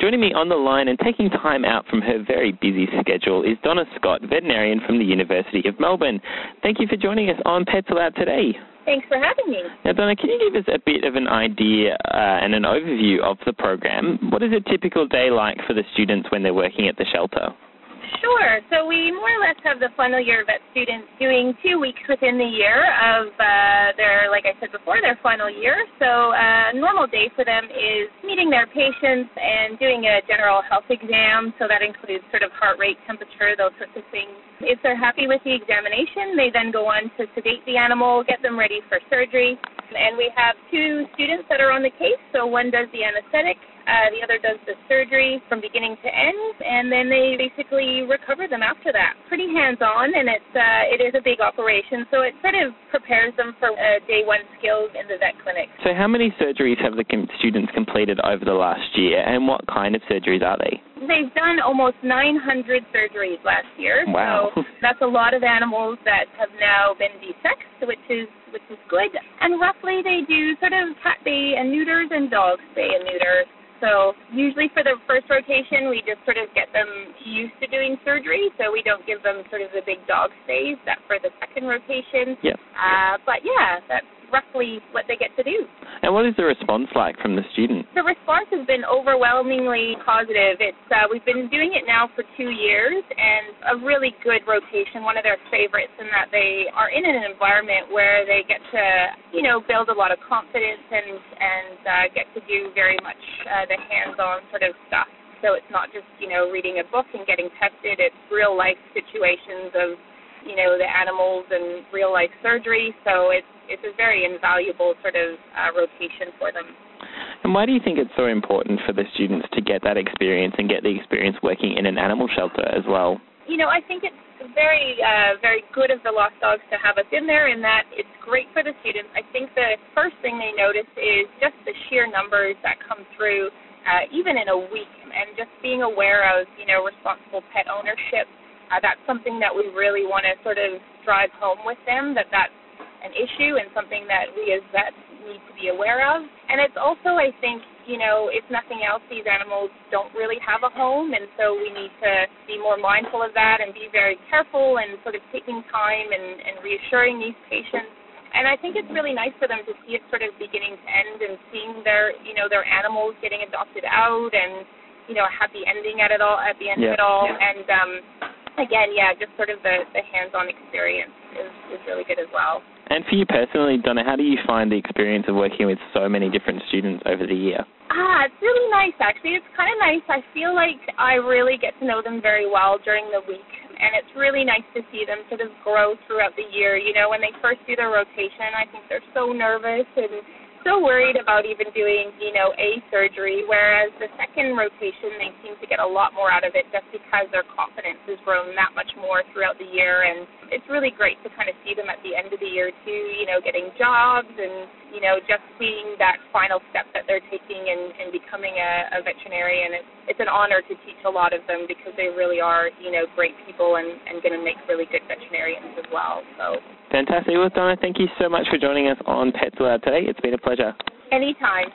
Joining me on the line and taking time out from her very busy schedule is Donna Scott, veterinarian from the University of Melbourne. Thank you for joining us on Pets Allowed today. Thanks for having me. Now, Donna, can you give us a bit of an idea and an overview of the program? What is a typical day like for the students when they're working at the shelter? Sure. So we more or less have the final year vet students doing 2 weeks within the year of their, like I said before, their final year. So a normal day for them is meeting their patients and doing a general health exam. So that includes sort of heart rate, temperature, those sorts of things. If they're happy with the examination, they then go on to sedate the animal, get them ready for surgery. And we have 2 students that are on the case. So one does the anesthetic, the other does the surgery from beginning to end, and then they basically recover them after that. Pretty hands-on, and it is a big operation, so it sort of prepares them for day one skills in the vet clinic. So how many surgeries have the students completed over the last year, and what kind of surgeries are they? They've done almost 900 surgeries last year. Wow. So that's a lot of animals that have now been desexed, which is good. And roughly they do sort of cat spay and neuters and dog spay and neuter. So usually for the first rotation, we just sort of get them used to doing surgery, so we don't give them sort of the big dog stays that for the second rotation. Yep. But yeah, that's roughly what they get to do. And what is the response like from the students? The response has been overwhelmingly positive. We've been doing it now for 2 years, and a really good rotation, one of their favorites, in that they are in an environment where they get to, build a lot of confidence and get to do very much the hands-on sort of stuff. So it's not just, reading a book and getting tested. It's real-life situations of, the animals and real-life surgery. So it's a very invaluable sort of rotation for them. And why do you think it's so important for the students to get that experience and get the experience working in an animal shelter as well? I think it's very, very good of the Lost Dogs to have us in there, in that it's great for the students. I think the first thing they notice is just the sheer numbers that come through, even in a week, and just being aware of, responsible pet ownership. That's something that we really want to sort of drive home with them, that's an issue and something that we as vets need to be aware of. And it's also, I think, if nothing else, these animals don't really have a home, and so we need to be more mindful of that and be very careful and sort of taking time and reassuring these patients. And I think it's really nice for them to see it sort of beginning to end and seeing their animals getting adopted out and, a happy ending at the end of it all. Yeah. And again, just sort of the hands-on experience is really good as well. And for you personally, Donna, how do you find the experience of working with so many different students over the year? It's really nice, actually. It's kind of nice. I feel like I really get to know them very well during the week, and it's really nice to see them sort of grow throughout the year. When they first do their rotation, I think they're so nervous and so worried about even doing, a surgery, whereas the second rotation, they seem to get a lot more out of it just because their confidence has grown that much more throughout the year. And it's really great to kind of see them at the end of the year too, getting jobs and, just seeing that final step that they're taking and becoming a veterinarian. It's an honor to teach a lot of them because they really are, great people and going to make really good veterinarians as well. So. Fantastic. Well, Donna, thank you so much for joining us on Pets Allowed today. It's been a pleasure. Anytime.